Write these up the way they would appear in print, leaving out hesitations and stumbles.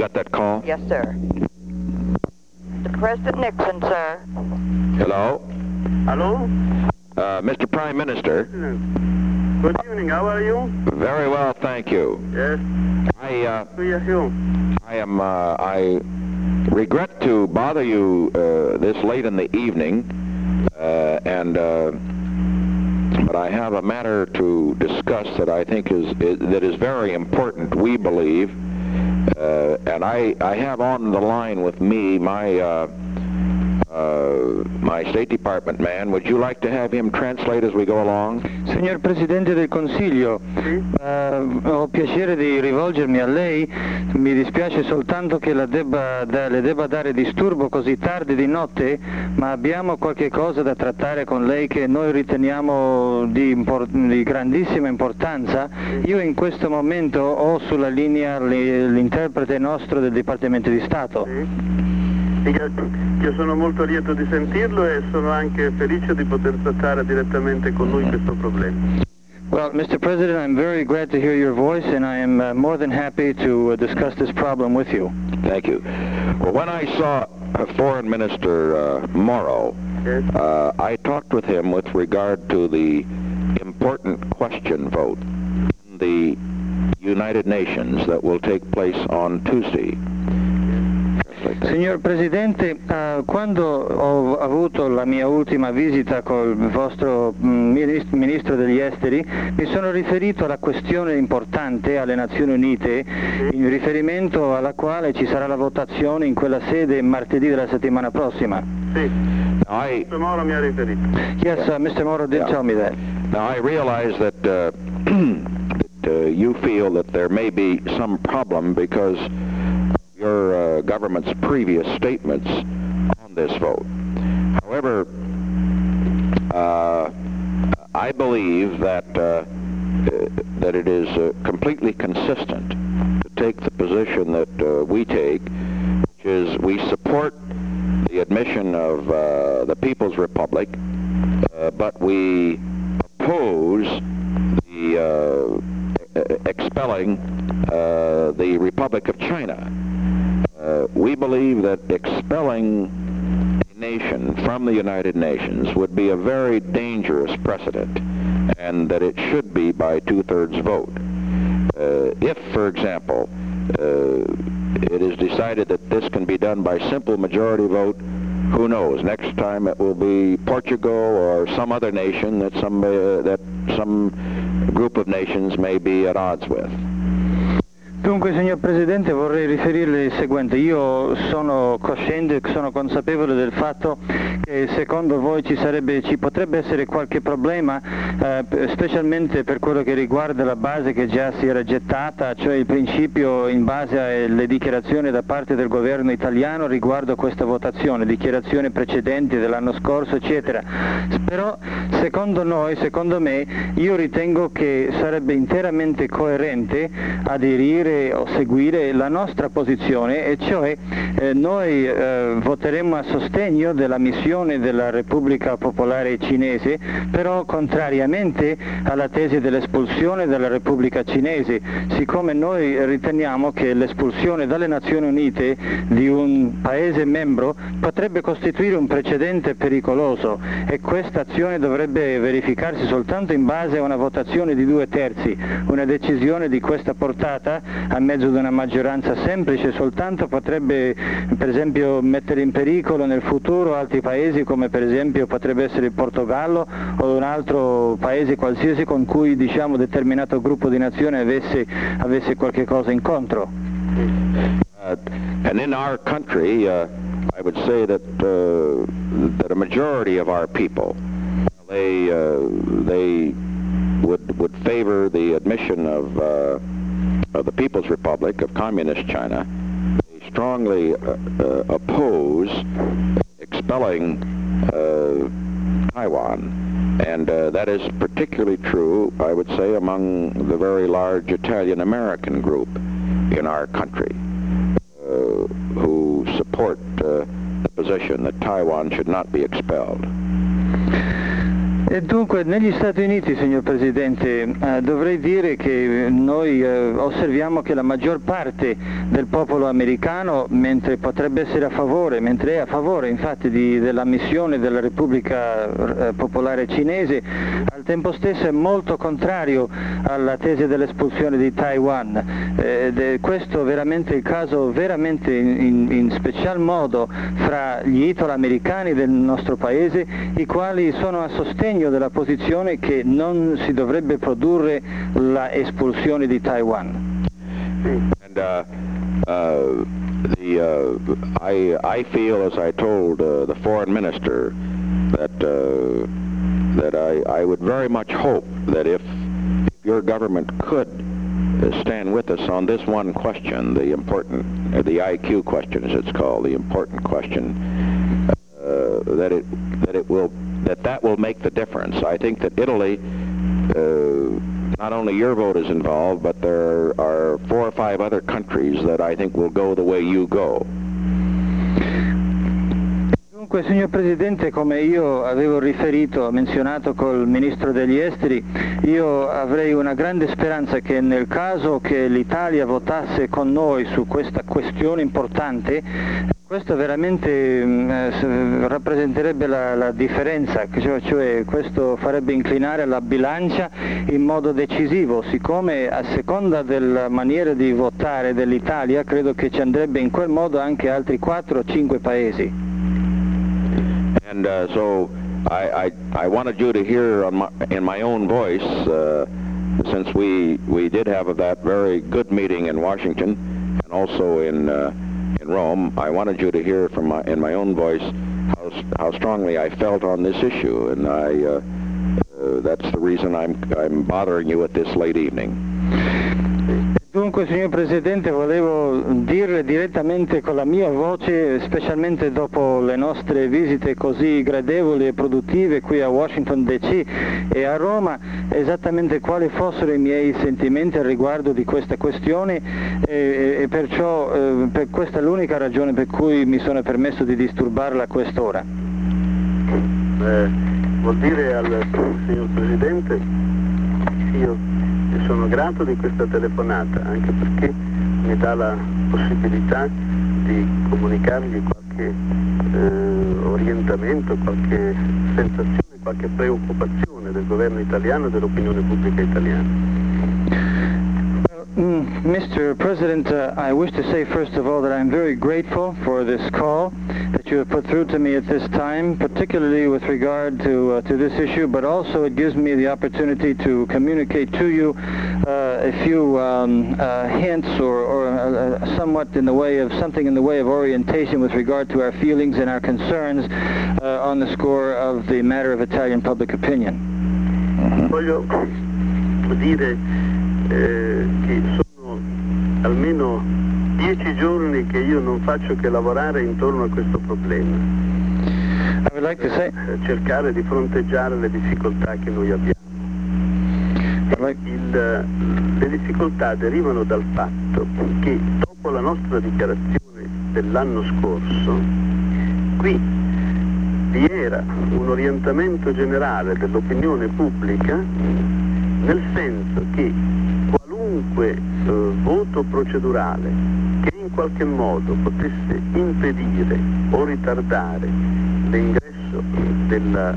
got that call? Yes, sir. Mr. President Nixon, sir. Hello? Hello? Mr. Prime Minister. Good evening, how are you? Very well, thank you. Yes. I regret to bother you this late in the evening, but I have a matter to discuss that I think is very important, we believe, and I have on the line with me my State Department man. Would you like to have him translate as we go along? Signor Presidente del Consiglio, ho piacere di rivolgermi a lei, mi dispiace soltanto che le debba dare disturbo così tardi di notte, ma abbiamo qualche cosa da trattare con lei che noi riteniamo di grandissima importanza. Io in questo momento ho sulla linea l'interprete nostro del Dipartimento di Stato. Io sono molto lieto di sentirlo e sono anche felice di poter trattare direttamente con lui questo problema. Well, Mr. President, I'm very glad to hear your voice, and I am more than happy to discuss this problem with you. Thank you. Well, when I saw Foreign Minister Morrow, yes. I talked with him with regard to the important question vote in the United Nations that will take place on Tuesday. Signor Presidente, quando ho avuto la mia ultima visita col vostro Ministro degli Esteri, mi sono riferito alla questione importante alle Nazioni Unite, in riferimento alla quale ci sarà la votazione in quella sede martedì della settimana prossima. Sì, Mr. Moro mi ha riferito. Yes, Mr. Moro did tell me that. Now I realize that you feel that there may be some problem because your government's previous statements on this vote. However, I believe that it is completely consistent to take the position that we take, which is we support the admission of the People's Republic, but we oppose the expelling the Republic of China. We believe that expelling a nation from the United Nations would be a very dangerous precedent, and that it should be by two-thirds vote. If, for example, it is decided that this can be done by simple majority vote, who knows? Next time it will be Portugal or some other nation that some group of nations may be at odds with. Dunque, signor Presidente, vorrei riferirle il seguente. Io sono cosciente, sono consapevole del fatto che secondo voi ci potrebbe essere qualche problema, specialmente per quello che riguarda la base che già si era gettata, cioè il principio in base alle dichiarazioni da parte del governo italiano riguardo questa votazione, dichiarazioni precedenti dell'anno scorso, eccetera. Però, secondo me, io ritengo che sarebbe interamente coerente aderire o seguire la nostra posizione, e cioè noi voteremo a sostegno della missione della Repubblica Popolare Cinese, però contrariamente alla tesi dell'espulsione della Repubblica Cinese, siccome noi riteniamo che l'espulsione dalle Nazioni Unite di un paese membro potrebbe costituire un precedente pericoloso, e questa azione dovrebbe verificarsi soltanto in base a una votazione di 2/3. Una decisione di questa portata a mezzo di una maggioranza semplice soltanto potrebbe, per esempio, mettere in pericolo nel futuro altri paesi, come per esempio potrebbe essere il Portogallo o un altro paese qualsiasi con cui, diciamo, determinato gruppo di nazioni avesse qualche cosa in contro. And in our country, I would say that a majority of our people, they would favor the admission of the People's Republic of Communist China. They strongly oppose expelling Taiwan, and that is particularly true, I would say, among the very large Italian-American group in our country, who support the position that Taiwan should not be expelled. E dunque negli Stati Uniti, signor Presidente, dovrei dire che noi osserviamo che la maggior parte del popolo americano, mentre potrebbe essere a favore, mentre è a favore infatti dell'ammissione della Repubblica Popolare Cinese, al tempo stesso è molto contrario alla tesi dell'espulsione di Taiwan. Questo è veramente il caso, veramente in special modo fra gli italo-americani del nostro paese, i quali sono a sostegno della posizione che non si dovrebbe produrre la espulsione di Taiwan. And I feel, as I told the foreign minister, that I would very much hope that if your government could stand with us on this one question, the important, the IQ question as it's called, the important question, that will make the difference. I think that Italy, not only your vote is involved, but there are 4 or 5 other countries that I think will go the way you go. Dunque, signor Presidente, come io avevo riferito, menzionato col Ministro degli Esteri, io avrei una grande speranza che nel caso che l'Italia votasse con noi su questa questione importante, questo veramente rappresenterebbe la differenza, cioè questo farebbe inclinare la bilancia in modo decisivo, siccome a seconda della maniera di votare dell'Italia credo che ci andrebbe in quel modo anche altri 4 o 5 paesi. And so I wanted you to hear in my own voice, since we did have that very good meeting in Washington and also in Rome, I wanted you to hear in my own voice how strongly I felt on this issue, and that's the reason I'm bothering you at this late evening. Dunque, signor Presidente, volevo dirle direttamente con la mia voce, specialmente dopo le nostre visite così gradevoli e produttive qui a Washington DC e a Roma, esattamente quali fossero i miei sentimenti al riguardo di questa questione e perciò per questa è l'unica ragione per cui mi sono permesso di disturbarla a quest'ora. Vuol dire al signor Presidente, io sono grato di questa telefonata, anche perché mi dà la possibilità di comunicargli qualche orientamento, qualche sensazione, qualche preoccupazione del governo italiano e dell'opinione pubblica italiana. Mr. President, I wish to say first of all that I'm very grateful for this call that you have put through to me at this time, particularly with regard to this issue, but also it gives me the opportunity to communicate to you a few hints or somewhat in the way of something in the way of orientation with regard to our feelings and our concerns on the score of the matter of Italian public opinion. Voglio dire che sono almeno 10 giorni che io non faccio che lavorare intorno a questo problema, I would like to say, cercare di fronteggiare le difficoltà che noi abbiamo. Le difficoltà derivano dal fatto che dopo la nostra dichiarazione dell'anno scorso qui vi era un orientamento generale dell'opinione pubblica nel senso che qualunque voto procedurale che in qualche modo potesse impedire o ritardare l'ingresso della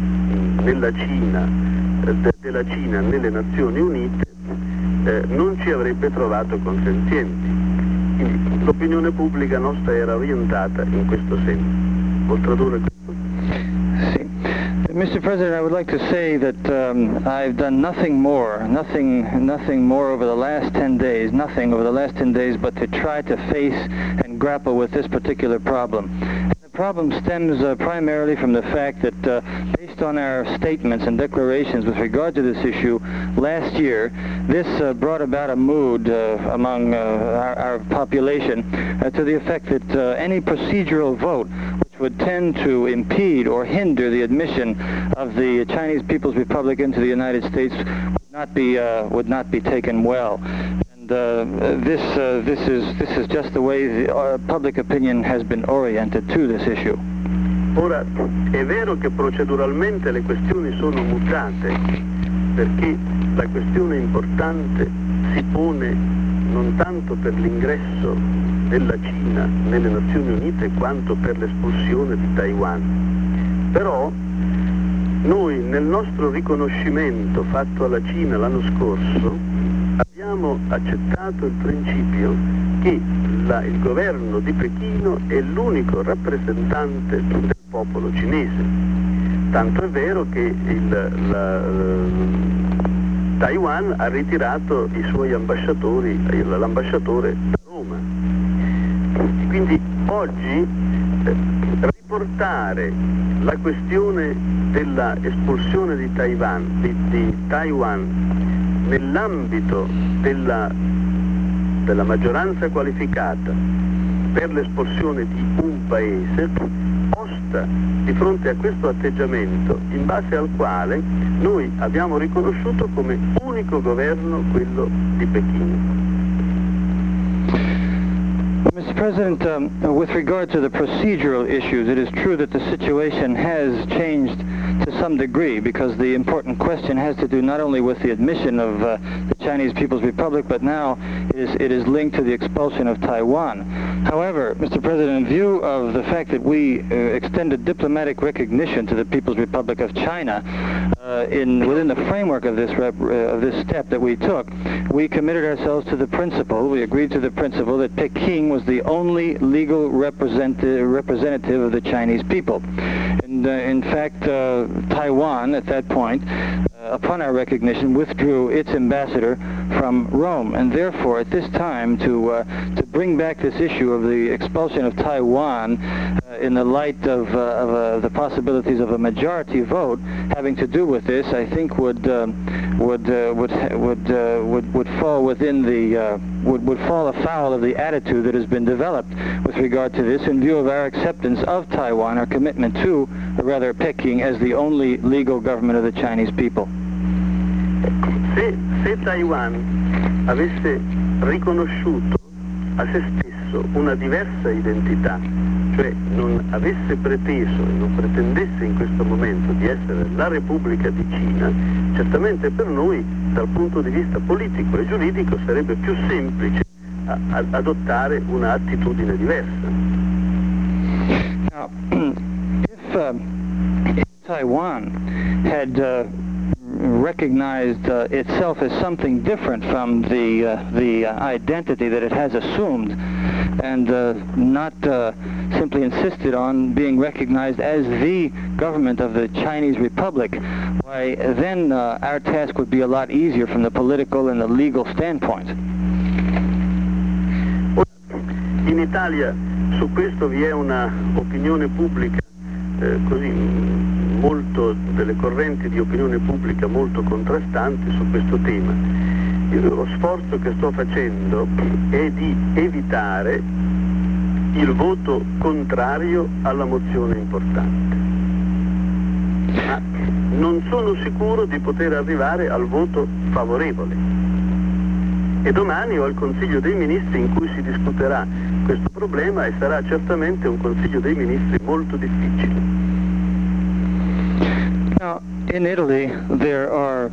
Cina nelle Nazioni Unite non ci avrebbe trovato consenzienti. Quindi l'opinione pubblica nostra era orientata in questo senso. Vuol tradurre questo? sì. Mr. President, I would like to say that I've done nothing more over the last 10 days, but to try to face and grapple with this particular problem. The problem stems primarily from the fact that based on our statements and declarations with regard to this issue last year, this brought about a mood among our population to the effect that any procedural vote would tend to impede or hinder the admission of the Chinese People's Republic into the United States would not be taken well. And this is just the way the public opinion has been oriented to this issue. Ora, è vero che proceduralmente le questioni sono mutate, perché la questione importante si pone non tanto per l'ingresso della Cina nelle Nazioni Unite quanto per l'espulsione di Taiwan. Però noi nel nostro riconoscimento fatto alla Cina l'anno scorso abbiamo accettato il principio che il governo di Pechino è l'unico rappresentante del popolo cinese. Tanto è vero che Taiwan ha ritirato i suoi ambasciatori, l'ambasciatore da Roma. Quindi oggi riportare la questione della espulsione di Taiwan nell'ambito della maggioranza qualificata per l'espulsione di un paese posta di fronte a questo atteggiamento in base al quale noi abbiamo riconosciuto come unico governo quello di Pechino. Mr. President, with regard to the procedural issues, it is true that the situation has changed to some degree because the important question has to do not only with the admission of the Chinese People's Republic, but now it is linked to the expulsion of Taiwan. However, Mr. President, in view of the fact that we extended diplomatic recognition to the People's Republic of China within the framework of this step that we took, we committed ourselves to the principle, we agreed to the principle that Peking was the only legal representative of the Chinese people. And in fact, Taiwan, at that point, upon our recognition, withdrew its ambassador from Rome. And therefore, at this time, to bring back this issue of the expulsion of Taiwan in the light of the possibilities of a majority vote having to do with this, I think would fall within would fall afoul of the attitude that has been developed with regard to this in view of our acceptance of Taiwan, our commitment to, or rather Peking, as the only legal government of the Chinese people. Se Taiwan avesse riconosciuto a se stesso una diversa identità, cioè non avesse preteso e non pretendesse in questo momento di essere la Repubblica di Cina, certamente per noi dal punto di vista politico e giuridico sarebbe più semplice adottare una attitudine diversa. Now, if Taiwan had recognized itself as something different from the identity that it has assumed, and not simply insisted on being recognized as the government of the Chinese Republic, why then our task would be a lot easier from the political and the legal standpoint. In Italia su questo vi è una opinione pubblica molto delle correnti di opinione pubblica molto contrastanti su questo tema. Lo sforzo che sto facendo è di evitare il voto contrario alla mozione importante, ma non sono sicuro di poter arrivare al voto favorevole. E domani ho il Consiglio dei Ministri in cui si discuterà questo problema e sarà certamente un Consiglio dei Ministri molto difficile. Now, in Italy, there are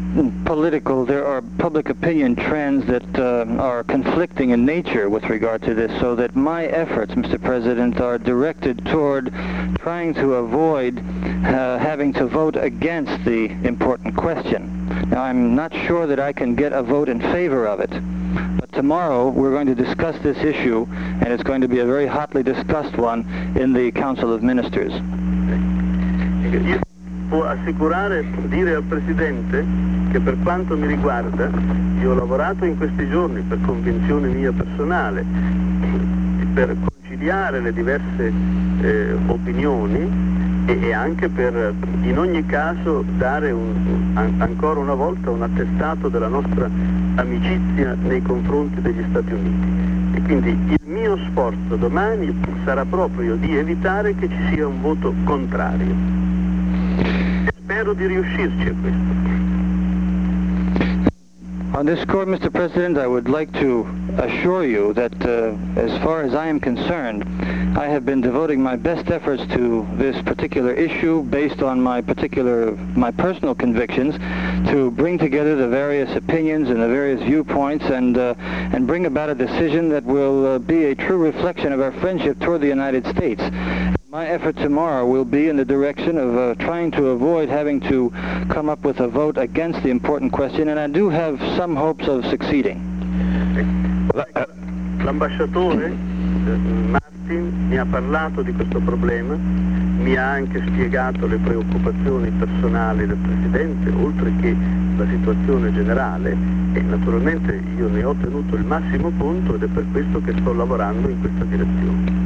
public opinion trends that are conflicting in nature with regard to this, so that my efforts, Mr. President, are directed toward trying to avoid having to vote against the important question. Now, I'm not sure that I can get a vote in favor of it, but tomorrow we're going to discuss this issue, and it's going to be a very hotly discussed one in the Council of Ministers. Io può assicurare, dire al Presidente che per quanto mi riguarda io ho lavorato in questi giorni per convinzione mia personale per conciliare le diverse opinioni e anche per in ogni caso dare ancora una volta un attestato della nostra amicizia nei confronti degli Stati Uniti. E quindi il mio sforzo domani sarà proprio di evitare che ci sia un voto contrario. E spero di riuscirci a questo. On this score, Mr. President, I would like to assure you that as far as I am concerned, I have been devoting my best efforts to this particular issue based on my personal convictions to bring together the various opinions and the various viewpoints and bring about a decision that will be a true reflection of our friendship toward the United States. My effort tomorrow will be in the direction of trying to avoid having to come up with a vote against the important question, and I do have some hopes of succeeding. L'ambasciatore Martin mi ha parlato di questo problema, mi ha anche spiegato le preoccupazioni personali del Presidente, oltre che la situazione generale, e naturalmente io ne ho tenuto il massimo conto ed è per questo che sto lavorando in questa direzione.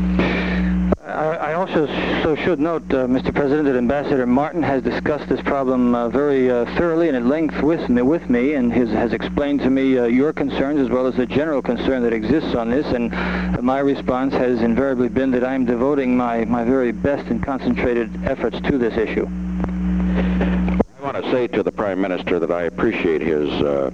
I also should note, Mr. President, that Ambassador Martin has discussed this problem very thoroughly and at length with me and has explained to me your concerns as well as the general concern that exists on this, and my response has invariably been that I am devoting my very best and concentrated efforts to this issue. I want to say to the Prime Minister that I appreciate his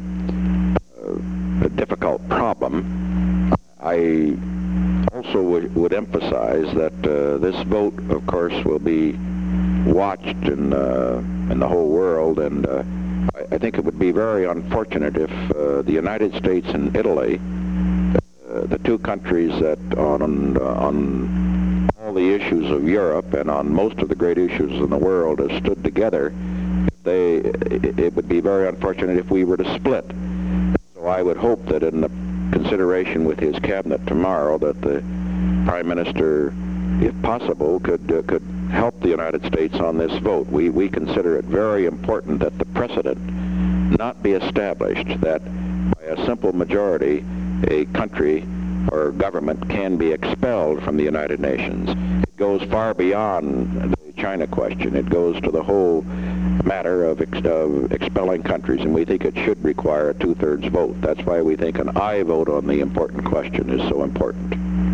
difficult problem. I also would emphasize that this vote, of course, will be watched in the whole world, and I think it would be very unfortunate if the United States and Italy, the two countries that on all the issues of Europe and on most of the great issues in the world have stood together, it would be very unfortunate if we were to split. So I would hope that in the consideration with his cabinet tomorrow that the Prime Minister, if possible, could help the United States on this vote. We consider it very important that the precedent not be established that by a simple majority a country or government can be expelled from the United Nations. It goes far beyond the China question. It goes to the whole matter of expelling countries, and we think it should require a two-thirds vote. That's why we think an aye vote on the important question is so important.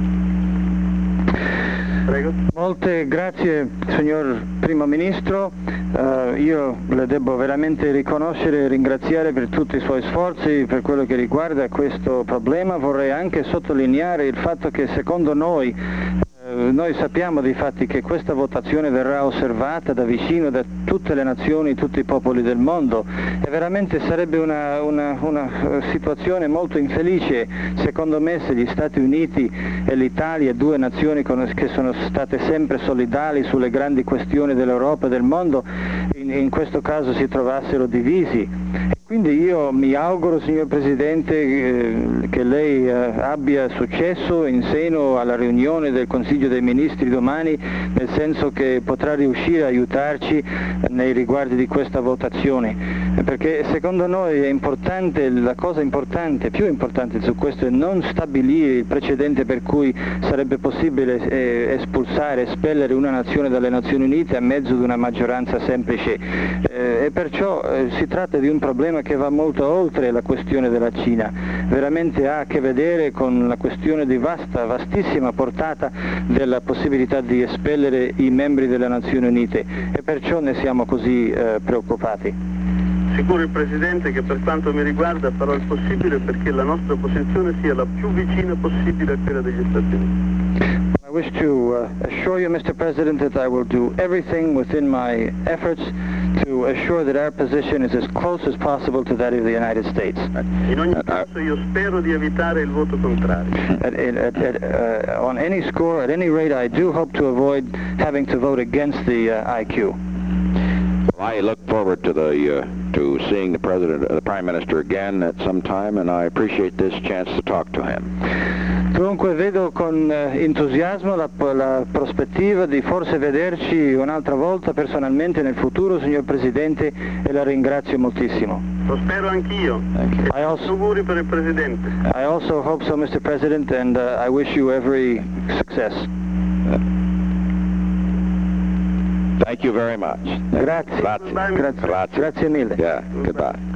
Prego. Molte grazie, signor Primo Ministro. Io le devo veramente riconoscere e ringraziare per tutti i suoi sforzi per quello che riguarda questo problema. Vorrei anche sottolineare il fatto che secondo noi sappiamo di fatti che questa votazione verrà osservata da vicino da tutte le nazioni, tutti i popoli del mondo, e veramente sarebbe una situazione molto infelice, secondo me, se gli Stati Uniti e l'Italia, due nazioni che sono state sempre solidali sulle grandi questioni dell'Europa e del mondo, in questo caso si trovassero divisi. Quindi io mi auguro, signor Presidente, che lei abbia successo in seno alla riunione del Consiglio dei Ministri domani, nel senso che potrà riuscire a aiutarci nei riguardi di questa votazione, perché secondo noi è importante, la cosa importante, più importante su questo, è non stabilire il precedente per cui sarebbe possibile espellere una nazione dalle Nazioni Unite a mezzo di una maggioranza semplice, e perciò si tratta di un problema che va molto oltre la questione della Cina, veramente ha a che vedere con la questione di vastissima portata della possibilità di espellere i membri delle Nazioni Unite, e perciò ne siamo così preoccupati. Sicuro il Presidente che per quanto mi riguarda farò il possibile perché la nostra posizione sia la più vicina possibile a quella degli Stati Uniti. I wish to assure you, Mr. President, that I will do everything within my efforts to assure that our position is as close as possible to that of the United States. In ogni caso io spero di evitare il voto contrario. On any score, at any rate, I do hope to avoid having to vote against the IQ. I look forward to seeing the Prime Minister again at some time, and I appreciate this chance to talk to him. Dunque vedo con entusiasmo la prospettiva di forse vederci un'altra volta personalmente nel futuro, signor Presidente, e la ringrazio moltissimo. Lo spero anch'io. Auguri per il Presidente. I also hope so, Mr. President, and I wish you every success. Thank you very much. Grazie. Grazie. Grazie mille. Yeah, goodbye.